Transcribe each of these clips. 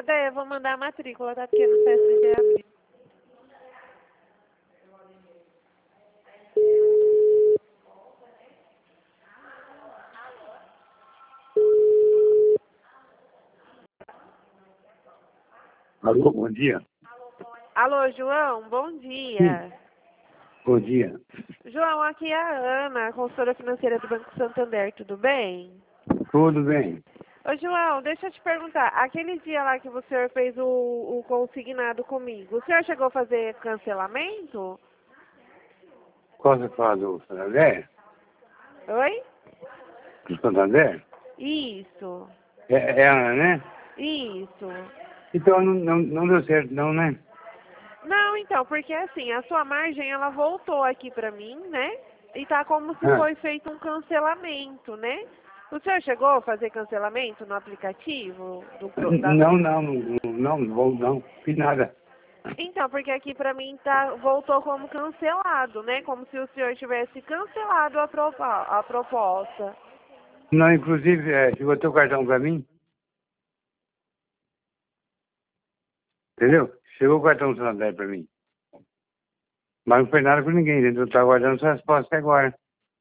Daí eu vou mandar a matrícula, tá? Porque no festa de abril. Alô, bom dia. Alô, João, bom Sim, dia. bom dia. João, aqui é a Ana, consultora financeira do Banco Santander, tudo bem? Tudo bem? Ô, João, deixa eu te perguntar, aquele dia lá que o senhor fez o consignado comigo, o senhor chegou a fazer cancelamento? Qual você fala do Santander? Oi? Do Santander? Isso, É Ana, né? isso. Então não deu certo não, né? Não, então, porque assim, a sua margem, ela voltou aqui pra mim, né? E tá como se Ah, foi feito um cancelamento, né? O senhor chegou a fazer cancelamento no aplicativo da... não, fiz nada. Então, porque aqui pra mim voltou como cancelado, né? Como se o senhor tivesse cancelado a proposta. Não, inclusive, chegou teu cartão pra mim, entendeu? Chegou o cartão do Santander pra mim. Mas não foi nada com ninguém, entendeu? Eu tô aguardando sua resposta até agora.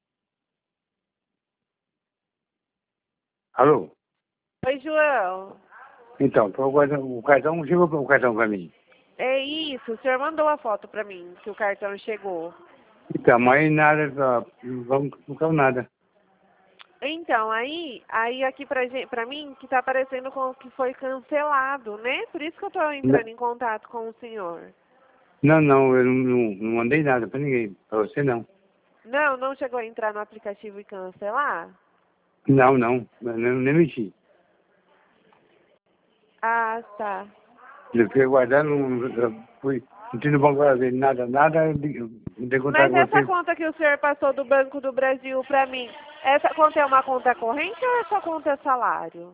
Alô? Oi, João. Então, tô aguardando, o cartão chegou o cartão pra mim. É isso, o senhor mandou a foto pra mim, que o cartão chegou. Então, mas nada, não caiu nada. Então, aí aqui pra mim, que tá aparecendo como que foi cancelado, né? Por isso que eu tô entrando em contato com o senhor. Não, eu não mandei nada pra ninguém. Pra você não. Não chegou a entrar no aplicativo e cancelar? Não, eu nem mexi. Ah, tá. Eu fiquei guardando, eu fui, não tinha no banco ver nada, eu dei contato Mas com essa você. conta que o senhor passou do Banco do Brasil pra mim, essa conta é uma conta corrente ou essa conta é salário?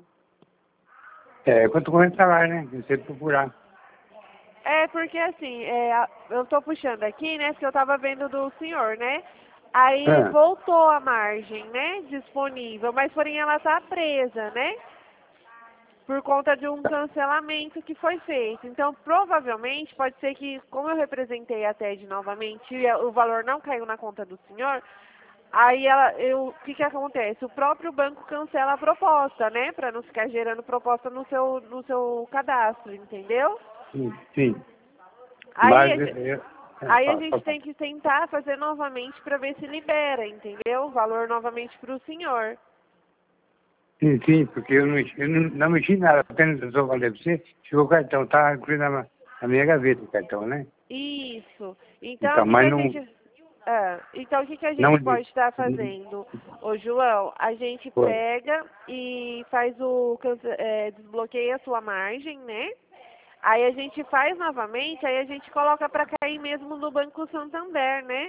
Quanto corrente salário, né? Você procurar. É, porque assim, eu tô puxando aqui, né, porque eu tava vendo do senhor, né? Aí Ah, voltou a margem, né, disponível, mas porém ela tá presa, né? Por conta de um cancelamento que foi feito. Então, provavelmente, pode ser que, como eu representei a TED novamente e o valor não caiu na conta do senhor, aí o que acontece? O próprio banco cancela a proposta, né? Para não ficar gerando proposta no seu cadastro, entendeu? sim. Aí, Mas a ge- aí a gente tem que tentar fazer novamente para ver se libera, entendeu? O valor novamente para o senhor. sim, porque eu não mexi nada, apenas eu só falei pra você, chegou o cartão, tá incluído na minha gaveta o cartão, né? Isso. Então, Então, o que que mas a gente... então, o que que a não, gente pode estar fazendo? Ô, João, a gente foi. pega e faz desbloqueia a sua margem, né? Aí a gente faz novamente, aí a gente coloca para cair mesmo no Banco Santander, né?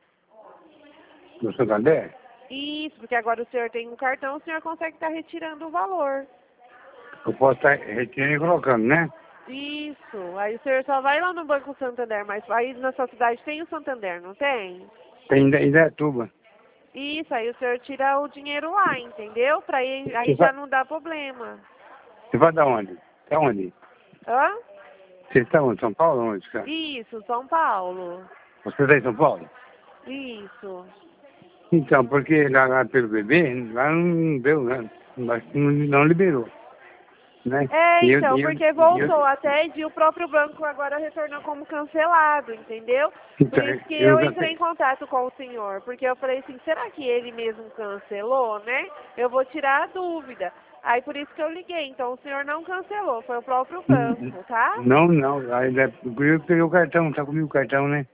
No Santander? Isso, porque agora o senhor tem um cartão, o senhor consegue estar retirando o valor. Eu posso estar retirando e colocando, né? Isso. Aí o senhor só vai lá no Banco Santander, mas aí na sua cidade tem o Santander, não tem? Tem em Indaiatuba. Isso, aí o senhor tira o dinheiro lá, entendeu? Pra aí Você já vai, não dá problema. você vai da onde? Da onde? Hã? Você está onde? São Paulo? Onde, cara? Isso, São Paulo. Você está em São Paulo? Isso. Então, porque lá pelo bebê, lá não deu, né? Não liberou, né? É, E eu, então, e eu, porque e eu, voltou até e o próprio banco agora retornou como cancelado, entendeu? Por então, isso que eu eu nunca entrei em sei. contato com o senhor, porque eu falei assim, será que ele mesmo cancelou, né? Eu vou tirar a dúvida. Aí por isso que eu liguei, então o senhor não cancelou, foi o próprio banco, tá? Não, ainda eu peguei o cartão, tá comigo o cartão, né?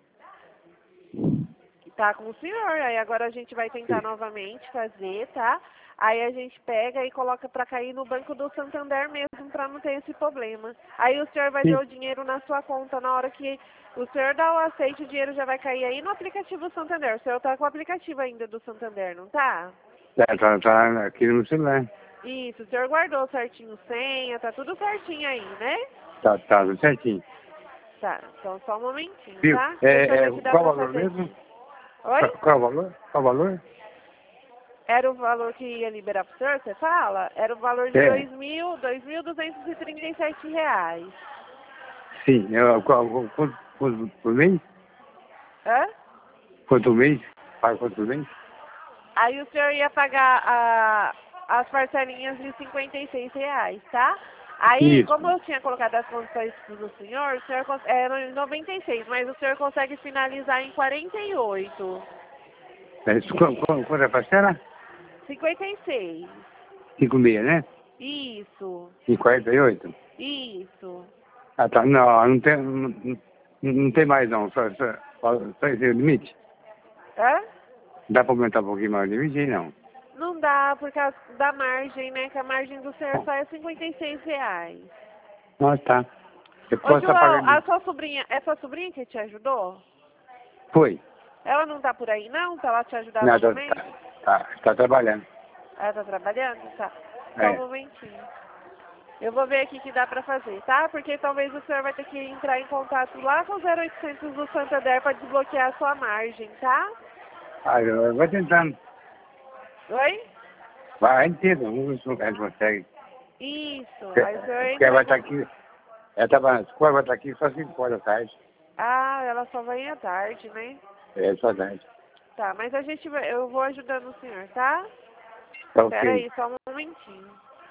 Tá com o senhor, aí agora a gente vai tentar novamente fazer, tá? Aí a gente pega e coloca pra cair no Banco do Santander mesmo, pra não ter esse problema. Aí o senhor vai ver Sim. o dinheiro na sua conta, na hora que o senhor dá o aceite, o dinheiro já vai cair aí no aplicativo Santander. O senhor tá com o aplicativo ainda do Santander, não tá? Tá aqui no celular. Isso, o senhor guardou certinho senha, tá tudo certinho aí, né? Tá, tudo certinho. Tá, então só um momentinho, Viu? tá? Deixa eu ver se dá Qual o pra valor fazer mesmo? aqui. Oi? Qual o valor? Qual o valor? Era o valor que ia liberar para o senhor, você fala? Era o valor de É. R$ 2.237. Sim, por mês? Hã? Quanto mês? Paga quanto mês? Aí o senhor ia pagar as parcelinhas de R$ 56, tá? Aí, Isso. como eu tinha colocado as condições do senhor, o senhor era em 96, mas o senhor consegue finalizar em 48. Quanto é a parcela? 56. 5,6, né? Isso. E 48? Isso. Ah, tá. Não tem mais não. Só esse é o limite. Hã? Dá para aumentar um pouquinho mais o limite? Não. Não dá por causa da margem, né? Que a margem do senhor só é R$ 56. Ah, tá. Eu Ô, posso estar João, pagando. a sua sobrinha, é sua sobrinha que te ajudou? Foi. Ela não tá por aí, não? Pra ela te ajudar Não, novamente? tá trabalhando. Ela tá trabalhando? Tá. Só um É. momentinho. Eu vou ver aqui o que dá pra fazer, tá? Porque talvez o senhor vai ter que entrar em contato lá com o 0800 do Santander pra desbloquear a sua margem, tá? Ah, eu vou tentando. Oi? Vai inteiro. Vamos ver se a gente consegue. Isso. Porque Aí o senhor porque ela entra vai em estar contato. aqui. Ela tava na escola, vai estar aqui só 5 horas da tarde. Ah, ela só vai à tarde, né? É, só tarde. Tá, mas eu vou ajudando o senhor, tá? Tá Pera ok. aí, só um momentinho.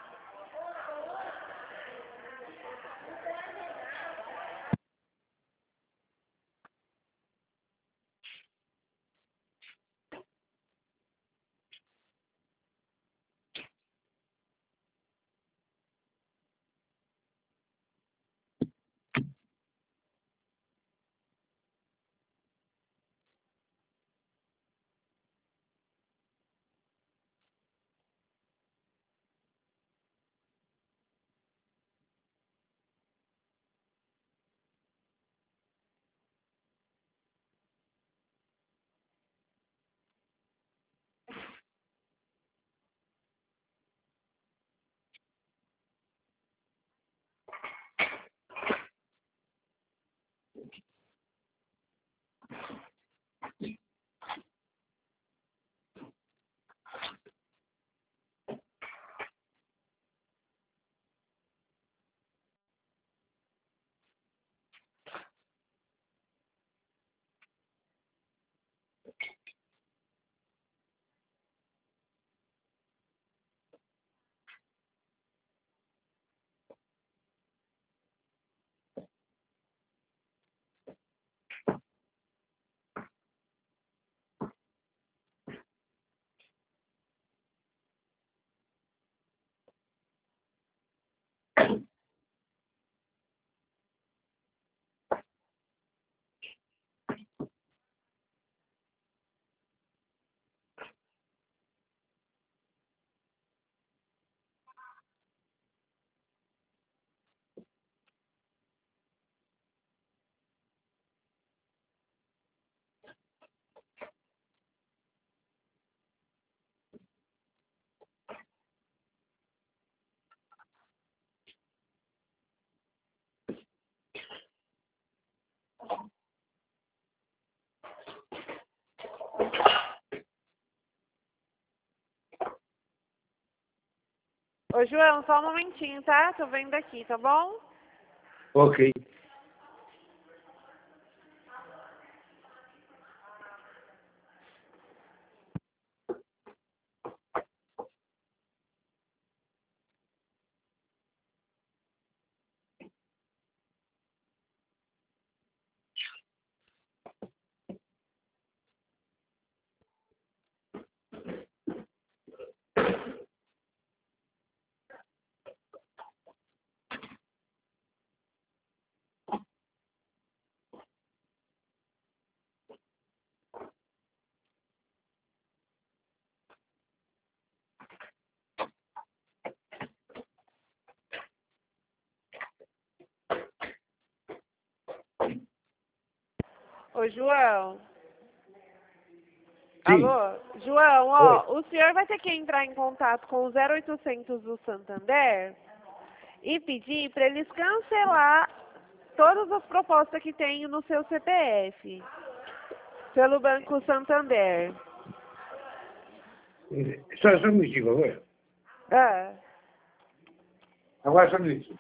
Ô, João, só um momentinho, tá? Tô vendo aqui, tá bom? Ok. Ô, João. Sim. Alô? João, Oi. ó, o senhor vai ter que entrar em contato com o 0800 do Santander e pedir para eles cancelar todas as propostas que tem no seu CPF pelo Banco Santander. Só um minutinho, por favor. Ah, Agora só um minutinho.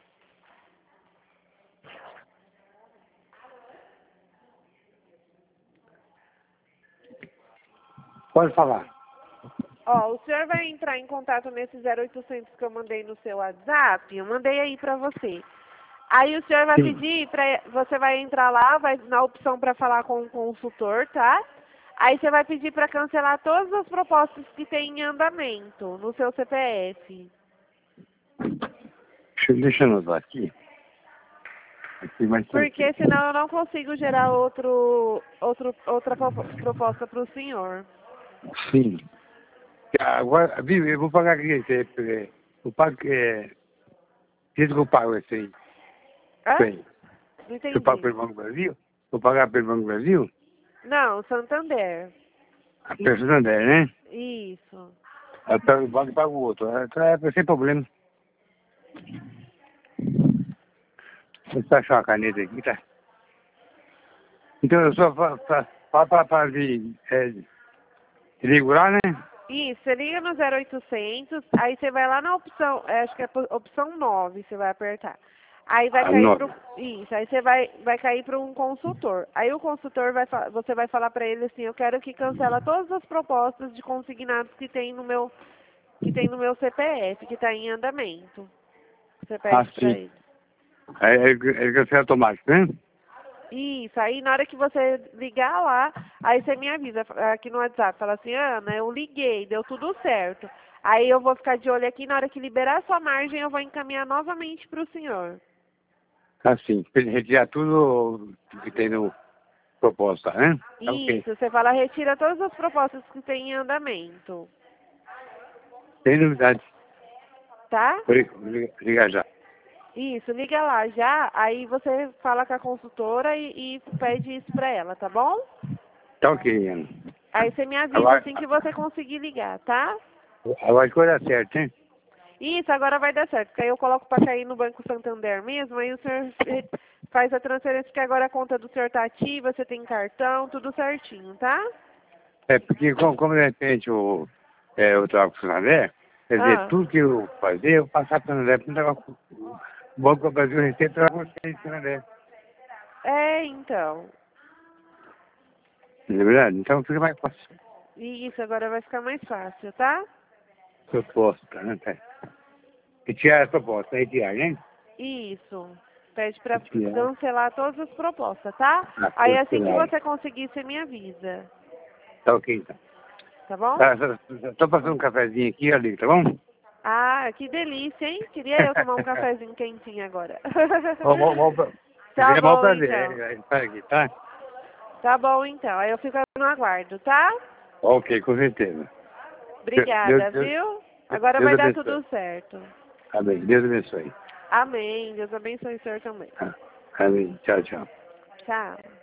Pode falar. ó, o senhor vai entrar em contato nesse 0800 que eu mandei no seu WhatsApp. Eu mandei aí pra você. Aí o senhor vai Sim. pedir você vai entrar lá, vai na opção para falar com o consultor, tá? Aí você vai pedir para cancelar todas as propostas que tem em andamento no seu CPF. Deixa eu anotar aqui. Aqui mais Porque senão eu não consigo gerar outra proposta para o senhor. Sim. Agora, viu, eu vou pagar aqui esse. Eu pago. Diz que eu pago esse aí. Hã? Bem, Não eu pago entendi. pelo Banco do Brasil? Vou pagar pelo Banco do Brasil? Não, Santander. A pessoa não der, né? Isso. Eu pego o banco e pago o outro. É sem problema. Deixa eu achar uma caneta aqui, tá? Então eu só para regular, né? Isso, você liga no 0800, aí você vai lá na opção, acho que é a opção 9, você vai apertar. Aí vai A cair 9. pro, isso, aí você vai cair para um consultor. Aí o consultor você vai falar para ele assim, eu quero que cancela todas as propostas de consignados que tem no meu CPF, que está em andamento. Você pede para Sim. ele. É café automático, né? Isso, aí na hora que você ligar lá, aí você me avisa aqui no WhatsApp, fala assim, Ana, eu liguei, deu tudo certo. Aí eu vou ficar de olho aqui, na hora que liberar a sua margem, eu vou encaminhar novamente para o senhor. Assim, para ele retirar tudo que tem no proposta, né? Tá ok. Isso, você fala, retira todas as propostas que tem em andamento, Tem novidade. tá? Vou ligar já. Isso, liga lá já, aí você fala com a consultora e pede isso para ela, tá bom? Tá ok, Ana. Aí você me avisa Agora, assim que você conseguir ligar, tá? agora que vai dar certo, hein? Isso, agora vai dar certo, porque aí eu coloco para cair no Banco Santander mesmo, aí o senhor faz a transferência, que agora a conta do senhor tá ativa, você tem cartão, tudo certinho, tá? É porque como de repente eu trago com o Santander, quer dizer, Ah, tudo que eu fazer, eu passar para o Santander, porque o Banco do Brasil Receita para você, Santander. então. Não é verdade? Então fica mais fácil. Isso, agora vai ficar mais fácil, tá? Proposta, né? Tá? Retirar a proposta, retirar, né? Isso. Pede para Retirar. cancelar todas as propostas, tá? Ah, Aí assim que cancelar. você conseguir, você me avisa, Tá ok, então. tá bom? Tá, tô passando um cafezinho aqui, eu ligo, tá bom? Ah, que delícia, hein? Queria eu tomar um cafezinho quentinho agora. É Tá maior bom, prazer, então. para aqui, tá? Tá bom, então. Aí eu fico no aguardo, tá? Ok, com certeza. Obrigada, viu? Agora Deus vai dar abençoe. tudo certo. Amém. Deus abençoe. Amém. Deus abençoe o senhor também. Amém. Tchau, tchau. Tchau.